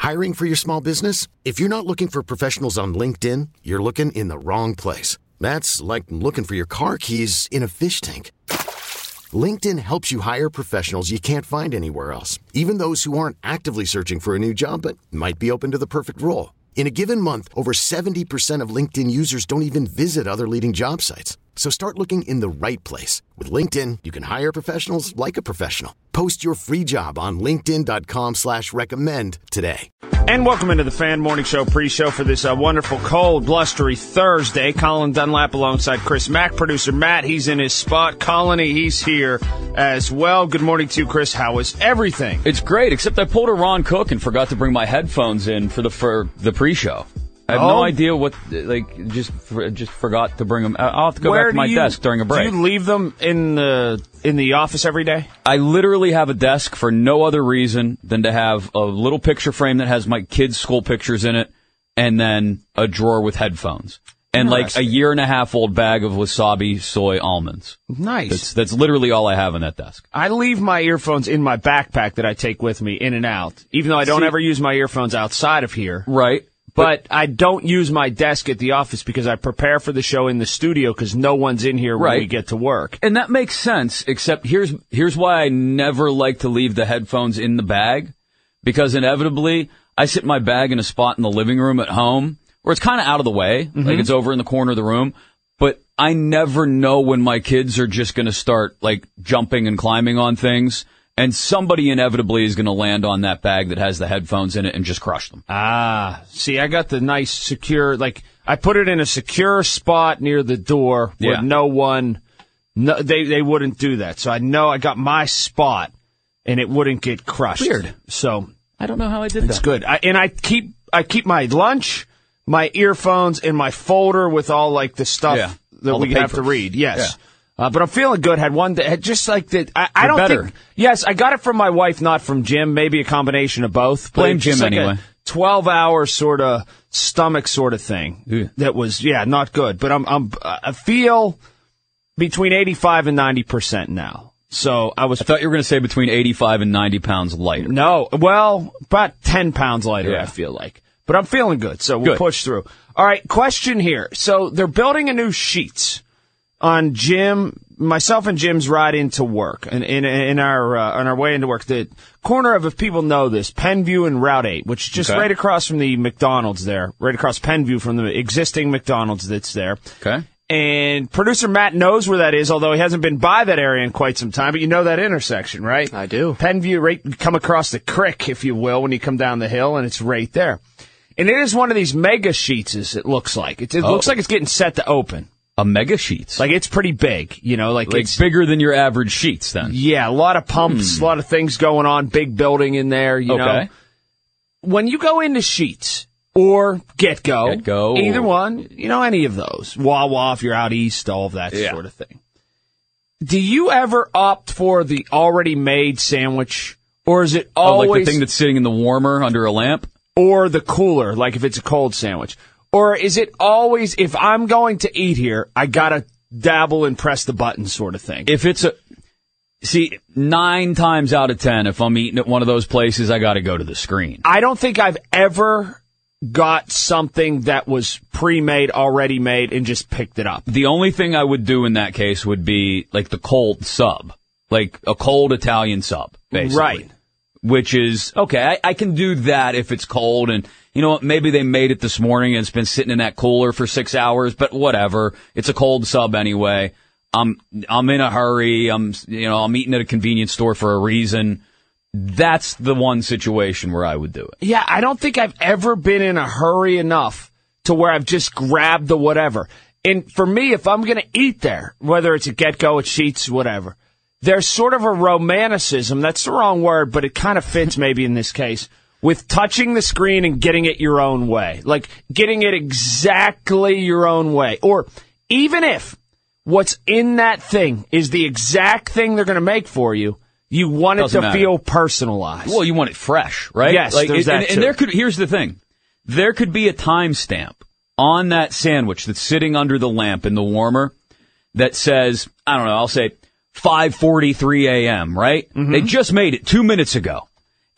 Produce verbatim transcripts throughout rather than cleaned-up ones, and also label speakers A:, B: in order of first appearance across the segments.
A: Hiring for your small business? If you're not looking for professionals on LinkedIn, you're looking in the wrong place. That's like looking for your car keys in a fish tank. LinkedIn helps you hire professionals you can't find anywhere else, even those who aren't actively searching for a new job but might be open to the perfect role. In a given month, over seventy percent of LinkedIn users don't even visit other leading job sites. So start looking in the right place. With LinkedIn, you can hire professionals like a professional. Post your free job on linkedin.com slash recommend today.
B: And welcome into the Fan Morning Show pre-show for this uh, wonderful, cold, blustery Thursday. Colin Dunlap alongside Chris Mack. Producer Matt, he's in his spot. Colony, he's here as well. Good morning to you, Chris. How is everything?
C: It's great, except I pulled a Ron Cook and forgot to bring my headphones in for the for the pre-show. I have oh. no idea what, like, just just forgot to bring them. I'll have to go
B: Where
C: back to my
B: you,
C: desk during a break.
B: Do you leave them in the in the office every day?
C: I literally have a desk for no other reason than to have a little picture frame that has my kids' school pictures in it, and then a drawer with headphones. And like a year and a half old bag of wasabi soy almonds.
B: Nice.
C: That's, that's literally all I have on that desk.
B: I leave my earphones in my backpack that I take with me in and out, even though I don't See, ever use my earphones outside of here.
C: Right.
B: But I don't use my desk at the office because I prepare for the show in the studio because no one's in here when
C: right.
B: we get to work.
C: And that makes sense, except here's here's why I never like to leave the headphones in the bag, because inevitably I sit my bag in a spot in the living room at home where it's kind of out of the way, mm-hmm. like it's over in the corner of the room, but I never know when my kids are just going to start like jumping and climbing on things. And somebody inevitably is going to land on that bag that has the headphones in it and just crush them.
B: Ah, see, I got the nice secure, like, I put it in a secure spot near the door where
C: yeah.
B: no one, no, they, they wouldn't do that. So I know I got my spot and it wouldn't get crushed.
C: Weird.
B: So
C: I don't know how I did
B: it's
C: that.
B: It's good. I, and I keep, I keep my lunch, my earphones, and my folder with all, like, the stuff
C: yeah.
B: that
C: all
B: we have to read. Yes. Yeah. Uh, but I'm feeling good. Had one that just like that. I, I don't
C: better.
B: think. Yes, I got it from my wife, not from Jim. Maybe a combination of both.
C: Blame Jim
B: like
C: anyway.
B: Twelve hour sort of stomach sort of thing.
C: Yeah.
B: That was yeah, not good. But I'm I'm I feel between eighty-five and ninety percent now. So I was.
C: I thought you were going to say between eighty-five and ninety pounds lighter.
B: No, well, about ten pounds lighter.
C: Yeah.
B: I feel like, but I'm feeling good. So we'll
C: good.
B: push through. All right, question here. So they're building a new Sheetz on Jim. Myself and Jim's ride into work, and in, in, in our uh, on our way into work, the corner of, if people know this, Penview and Route eight, which is just
C: okay.
B: right across from the McDonald's there, right across Penview from the existing McDonald's that's there.
C: Okay.
B: And producer Matt knows where that is, although he hasn't been by that area in quite some time. But you know that intersection, right?
D: I do.
B: Penview, right, you come across the creek, if you will, when you come down the hill, and it's right there. And it is one of these mega Sheetzes. It looks like it, it
C: oh.
B: looks like it's getting set to open.
C: A mega Sheetz.
B: Like, it's pretty big, you know, like,
C: like
B: it's
C: bigger than your average Sheetz then.
B: Yeah, a lot of pumps,
C: hmm.
B: a lot of things going on, big building in there, you
C: okay.
B: know. When you go into Sheetz or Get Go,
C: Get Go,
B: either one, you know, any of those, Wawa if you're out east, all of that
C: yeah.
B: sort of thing. Do you ever opt for the already made sandwich, or is it always
C: oh, like the thing that's sitting in the warmer under a lamp,
B: or the cooler, like if it's a cold sandwich? Or is it always, if I'm going to eat here, I gotta dabble and press the button sort of thing?
C: If it's a, see, nine times out of ten, if I'm eating at one of those places, I gotta go to the screen.
B: I don't think I've ever got something that was pre-made, already made, and just picked it up.
C: The only thing I would do in that case would be like the cold sub, like a cold Italian sub, basically.
B: Right.
C: Which is, okay, I, I can do that if it's cold and, you know what, maybe they made it this morning and it's been sitting in that cooler for six hours, but whatever. It's a cold sub anyway. I'm, I'm in a hurry. I'm, you know, I'm eating at a convenience store for a reason. That's the one situation where I would do it.
B: Yeah, I don't think I've ever been in a hurry enough to where I've just grabbed the whatever. And for me, if I'm going to eat there, whether it's a Get Go, at Sheetz, whatever, there's sort of a romanticism. That's the wrong word, but it kind of fits maybe in this case, with touching the screen and getting it your own way. Like, getting it exactly your own way. Or even if what's in that thing is the exact thing they're going to make for you, you want it
C: Doesn't
B: to
C: matter.
B: feel personalized.
C: Well, you want it fresh, right?
B: Yes,
C: like,
B: there's
C: and,
B: that
C: and,
B: too.
C: and there could, here's the thing. There could be a timestamp on that sandwich that's sitting under the lamp in the warmer that says, I don't know, I'll say five forty-three a.m., right? Mm-hmm. They just made it two minutes ago.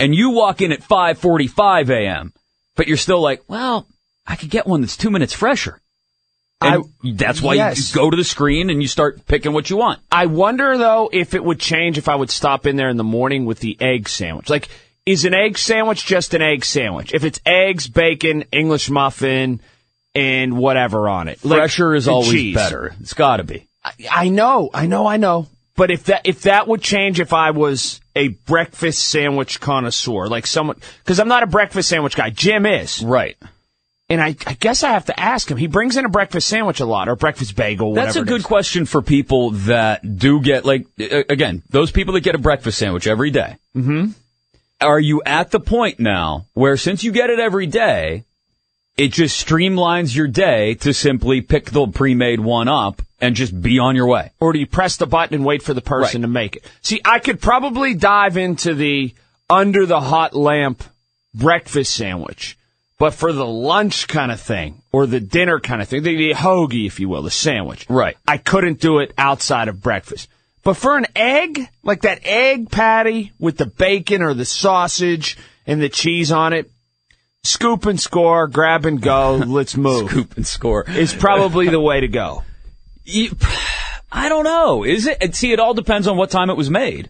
C: and you walk in at five forty-five a.m., but you're still like, well, I could get one that's two minutes fresher. And I, that's why yes. you go to the screen and you start picking what you want.
B: I wonder, though, if it would change if I would stop in there in the morning with the egg sandwich. Like, is an egg sandwich just an egg sandwich? If it's eggs, bacon, English muffin, and whatever on it.
C: Fresher
B: like,
C: is always
B: cheese.
C: better. It's got to be.
B: I, I know, I know, I know. But if that if that would change if I was a breakfast sandwich connoisseur, like someone, because I'm not a breakfast sandwich guy. Jim is.
C: Right.
B: And I, I guess I have to ask him. He brings in a breakfast sandwich a lot, or a breakfast bagel, whatever.
C: That's a good question for people that do get, like, again, those people that get a breakfast sandwich every day.
B: Mm-hmm.
C: Are you at the point now where, since you get it every day, it just streamlines your day to simply pick the pre-made one up and just be on your way?
B: Or do you press the button and wait for the person
C: right.
B: to make it? See, I could probably dive into the under the hot lamp breakfast sandwich. But for the lunch kind of thing, or the dinner kind of thing, the, the hoagie, if you will, the sandwich.
C: Right.
B: I couldn't do it outside of breakfast. But for an egg, like that egg patty with the bacon or the sausage and the cheese on it, scoop and score, grab and go, let's move.
C: Scoop and score.
B: Is probably the way to go.
C: You, I don't know. Is it? See, it all depends on what time it was made.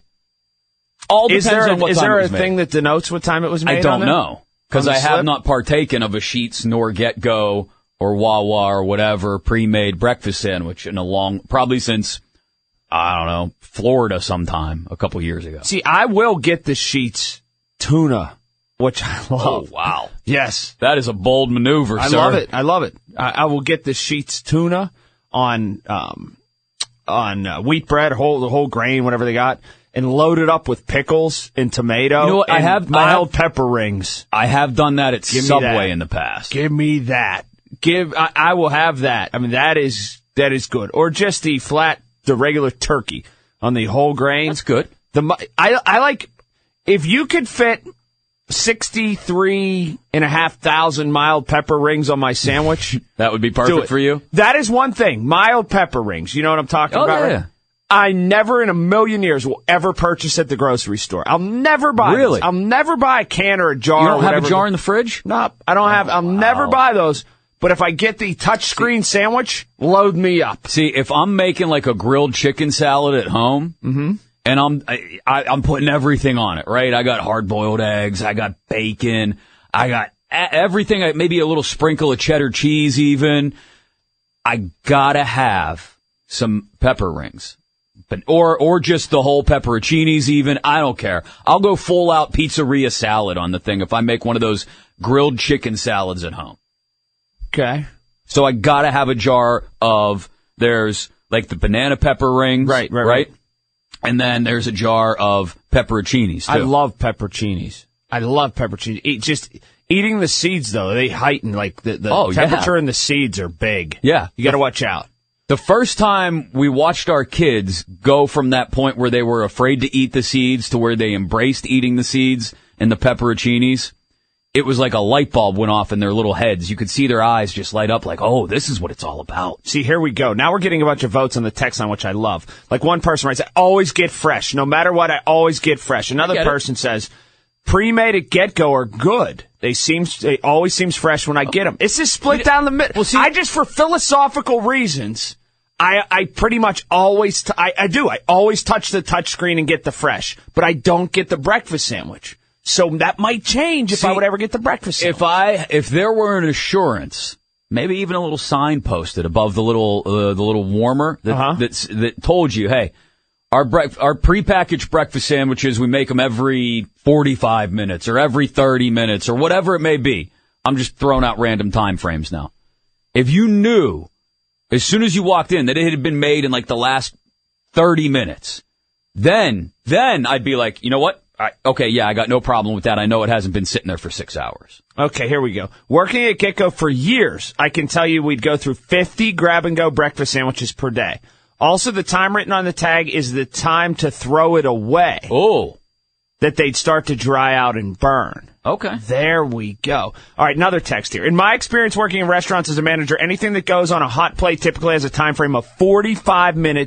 C: All depends
B: is there,
C: on what
B: is
C: time
B: there
C: it was
B: a
C: made.
B: thing that denotes what time it was made?
C: I don't
B: on
C: know. Because I
B: slip?
C: have not partaken of a Sheetz nor Get Go or Wawa or whatever pre-made breakfast sandwich in a long, probably since, I don't know, Florida sometime a couple years ago.
B: See, I will get the Sheetz tuna, which I love.
C: Oh, wow.
B: Yes.
C: That is a bold maneuver,
B: I
C: sir.
B: love it. I love it. I, I will get the Sheetz tuna on, um, on uh, wheat bread, whole, the whole grain, whatever they got, and load it up with pickles and tomato.
C: You know what?
B: And
C: I have
B: mild
C: I have,
B: pepper rings.
C: I have done that at
B: Give
C: Subway
B: that.
C: in the past.
B: Give me that. Give. I, I will have that. I mean, that is that is good. Or just the flat, the regular turkey on the whole grain.
C: That's good.
B: The I I like if you could fit sixty-three and a half thousand mild pepper rings on my sandwich.
C: That would be perfect for you.
B: That is one thing. Mild pepper rings. You know what I'm talking
C: oh,
B: about?
C: Yeah.
B: Right? I never in a million years will ever purchase at the grocery store. I'll never buy
C: Really?
B: This. I'll never buy a can or a jar.
C: You don't
B: or
C: have a jar in the fridge?
B: No, I don't have. I'll
C: wow.
B: never buy those. But if I get the touchscreen sandwich, load me up.
C: See, if I'm making like a grilled chicken salad at home,
B: mm-hmm.
C: and I'm I, I, I'm putting everything on it, right? I got hard-boiled eggs, I got bacon, I got a- everything, maybe a little sprinkle of cheddar cheese even. I gotta have some pepper rings. But, or, or just the whole pepperoncinis even. I don't care. I'll go full out pizzeria salad on the thing if I make one of those grilled chicken salads at home.
B: Okay.
C: So I gotta have a jar of, there's like the banana pepper rings.
B: Right, right,
C: right.
B: right.
C: And then there's a jar of pepperoncinis too.
B: I love pepperoncinis. I love pepperoncinis. Eat, just eating the seeds though, they heighten like the, the
C: oh,
B: temperature
C: yeah.
B: in the seeds are big.
C: Yeah.
B: You gotta watch out.
C: The first time we watched our kids go from that point where they were afraid to eat the seeds to where they embraced eating the seeds and the pepperoncinis, it was like a light bulb went off in their little heads. You could see their eyes just light up like, oh, this is what it's all about.
B: See, here we go. Now we're getting a bunch of votes on the text line, which I love. Like one person writes, I always get fresh. No matter what, I always get fresh. Another person it. says, pre-made at get-go are good. They seem, they always seems fresh when I get them. It's just split down the middle. Well, see, I just, for philosophical reasons, I, I pretty much always, t- I, I do. I always touch the touch screen and get the fresh, but I don't get the breakfast sandwich. So that might change if
C: See,
B: I would ever get the breakfast sandwich.
C: If I, if there were an assurance, maybe even a little sign posted above the little, uh, the little warmer that,
B: uh-huh.
C: that's, that told you, hey, our brec- our prepackaged breakfast sandwiches, we make them every forty-five minutes or every thirty minutes or whatever it may be. I'm just throwing out random time frames now. If you knew as soon as you walked in that it had been made in like the last thirty minutes, then, then I'd be like, you know what? I, okay, yeah, I got no problem with that. I know it hasn't been sitting there for six hours.
B: Okay, here we go. Working at Get-Go for years, I can tell you we'd go through fifty grab-and-go breakfast sandwiches per day. Also, the time written on the tag is the time to throw it away.
C: Oh.
B: That they'd start to dry out and burn.
C: Okay.
B: There we go. All right, another text here. In my experience working in restaurants as a manager, anything that goes on a hot plate typically has a time frame of forty-five minutes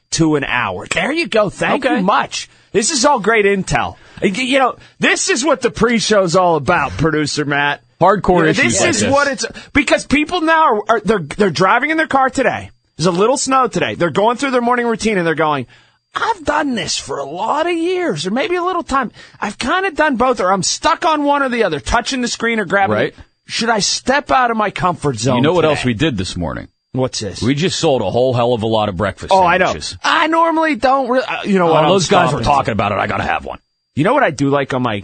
B: to an hour. There you go. Thank
C: Okay.
B: you much. This is all great intel. You know, this is what the pre-show's all about, producer Matt.
C: Hardcore
B: Yeah,
C: issues
B: This
C: like
B: is
C: this.
B: what it's because people now are, are they're they're driving in their car today. There's a little snow today. They're going through their morning routine and they're going, I've done this for a lot of years, or maybe a little time. I've kind of done both, or I'm stuck on one or the other, touching the screen or grabbing
C: Right.
B: it. Should I step out of my comfort zone?
C: You know what
B: today?
C: else we did this morning?
B: What's this?
C: We just sold a whole hell of a lot of breakfast
B: oh, I know.
C: sandwiches.
B: I normally don't. Really, uh, you know what?
C: Oh,
B: I'm
C: those guys were
B: starving.
C: talking about it. I got to have one.
B: You know what I do like on my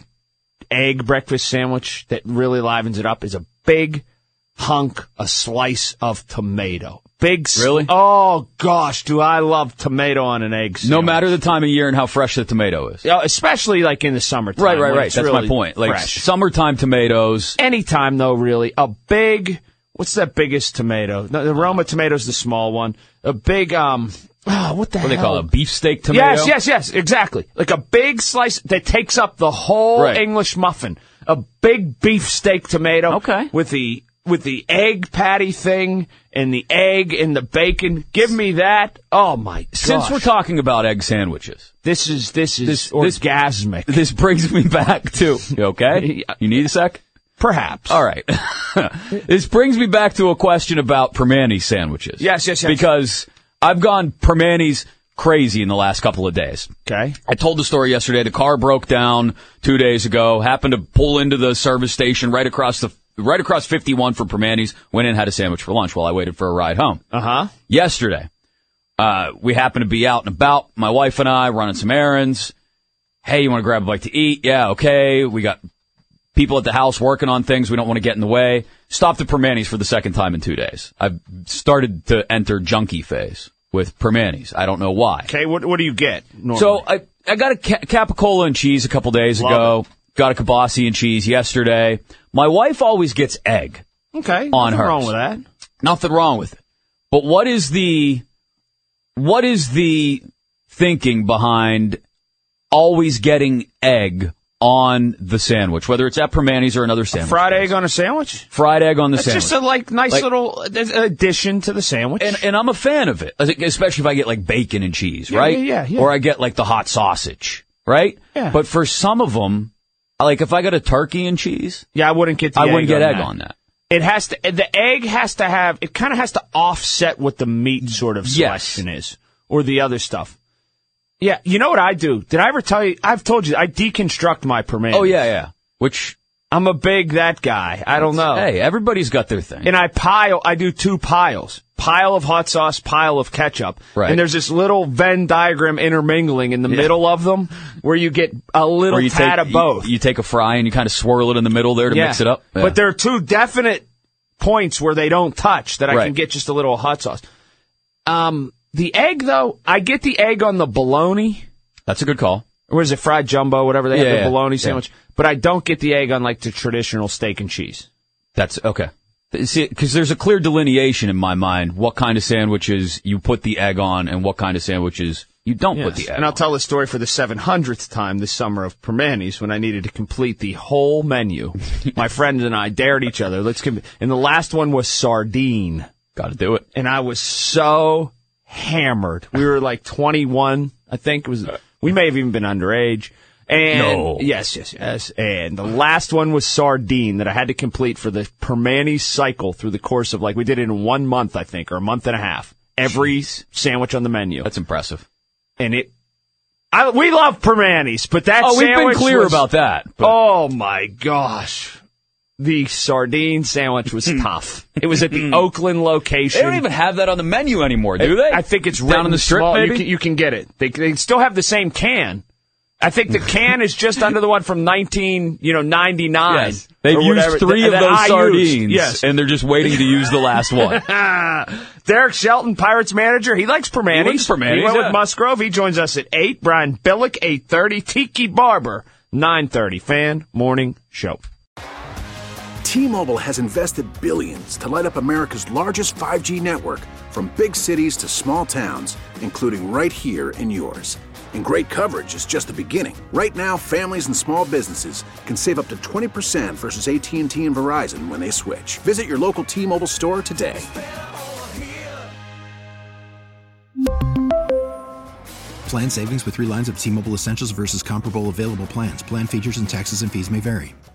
B: egg breakfast sandwich that really livens it up is a big hunk, a slice of tomato. Big. Sl-
C: Really?
B: Oh gosh, do I love tomato on an egg sandwich?
C: No matter the time of year and how fresh the tomato is.
B: Yeah, especially like in the summertime.
C: Right, right,
B: when
C: right.
B: it's
C: That's
B: really
C: my point. Like
B: fresh.
C: summertime tomatoes.
B: Anytime though, really, a big. What's that biggest tomato? The, the Roma tomato's the small one. A big um. Oh, what the
C: What do
B: hell?
C: they call it? A beefsteak tomato?
B: Yes, yes, yes, exactly. Like a big slice that takes up the whole
C: Right.
B: English muffin. A big beefsteak tomato.
C: Okay.
B: With the with the egg patty thing and the egg and the bacon. Give me that. Oh my gosh.
C: Since we're talking about egg sandwiches,
B: this is this is
C: This- this-
B: orgasmic.
C: this brings me back to, you okay? You need a sec?
B: Perhaps.
C: All right. This brings me back to a question about Permane sandwiches.
B: Yes, yes, yes.
C: Because I've gone Permane's crazy in the last couple of days.
B: Okay.
C: I told the story yesterday. The car broke down two days ago. Happened to pull into the service station right across the right across fifty-one for Permane's. Went in, had a sandwich for lunch while I waited for a ride home.
B: Uh huh.
C: Yesterday, uh, we happened to be out and about. My wife and I running some errands. Hey, you want to grab a bite to eat? Yeah, okay. We got people at the house working on things. We don't want to get in the way. Stopped at Permane's for the second time in two days. I've started to enter junkie phase with Permane's. I don't know why.
B: Okay. What what do you get? Normally?
C: So I I got a ca- capicola and cheese a couple days
B: Love
C: ago.
B: it.
C: Got a kibasi and cheese yesterday. My wife always gets egg.
B: okay.
C: on
B: Nothing
C: hers.
B: wrong with that.
C: Nothing wrong with it. But what is the what is the thinking behind always getting egg on the sandwich, whether it's at Permane's or another sandwich?
B: Fried
C: place?
B: egg on a sandwich.
C: Fried egg on the
B: It's
C: sandwich.
B: just a like nice
C: Like-
B: little addition to the sandwich.
C: and and I'm a fan of it, especially if I get like bacon and cheese,
B: Yeah,
C: right?
B: yeah, yeah, yeah.
C: Or I get like the hot sausage, right?
B: Yeah.
C: But for some of them, like if I got a turkey and cheese,
B: yeah, I wouldn't get the
C: I
B: egg
C: wouldn't get
B: on
C: egg
B: that.
C: on that.
B: It has to. The egg has to have. It kind of has to offset what the meat sort of
C: Yes.
B: selection is, or the other stuff. Yeah, you know what I do? Did I ever tell you? I've told you I deconstruct my Permane's.
C: Oh yeah, yeah. Which
B: I'm a big that guy. I don't know.
C: hey, everybody's got their thing.
B: And I pile. I do two piles: pile of hot sauce, pile of ketchup.
C: Right.
B: And there's this little Venn diagram intermingling in the
C: Yeah.
B: middle of them, where you get a little
C: Or you
B: tad
C: take
B: of both.
C: You, you take a fry and you kind of swirl it in the middle there to mix it up. Yeah.
B: But there are two definite points where they don't touch that I
C: Right.
B: can get just a little hot sauce. Um, the egg though, I get the egg on the bologna.
C: That's a good call.
B: Or is it fried jumbo, whatever they
C: Yeah,
B: have, the
C: yeah,
B: bologna
C: yeah.
B: sandwich. But I don't get the egg on like the traditional steak and cheese.
C: That's okay. See, because there's a clear delineation in my mind what kind of sandwiches you put the egg on and what kind of sandwiches you don't put the egg
B: And I'll
C: on.
B: tell the story for the seven hundredth time this summer of Permane's when I needed to complete the whole menu. My friends and I dared each other. Let's com- and the last one was sardine.
C: Got to do it.
B: And I was so hammered. We were like twenty-one, I think it was. We may have even been underage. And
C: No.
B: yes, yes, yes. And the last one was sardine that I had to complete for the Permane's cycle through the course of like we did it in one month, I think, or a month and a half. Every
C: Jeez.
B: sandwich on the menu.
C: That's impressive.
B: And it, I, we love Permane's, but that
C: Oh, we've been
B: sandwich
C: clear
B: was-
C: about that. But
B: Oh my gosh. The sardine sandwich was tough. It was at the Oakland location.
C: they don't even have that on the menu anymore, do they?
B: I think it's
C: down
B: written
C: in the strip.
B: small.
C: Maybe
B: You can, you can get it. They, they still have the same can. I think the can is just under the one from nineteen, you know, ninety-nine.
C: Yes. They've
B: or
C: used
B: whatever,
C: three
B: that-
C: of
B: that
C: those
B: I
C: sardines,
B: used. Yes.
C: and they're just waiting to use the last one.
B: Derek Shelton, Pirates manager. He likes Permane's.
C: He likes Permane's,
B: He went
C: yeah.
B: with Musgrove. He joins us at eight. Brian Billick, eight thirty. Tiki Barber, nine thirty. Fan Morning Show.
D: T-Mobile has invested billions to light up America's largest five G network, from big cities to small towns, including right here in yours. And great coverage is just the beginning. Right now, families and small businesses can save up to twenty percent versus A T and T and Verizon when they switch. Visit your local T-Mobile store today.
E: Plan savings with three lines of T-Mobile Essentials versus comparable available plans. Plan features and taxes and fees may vary.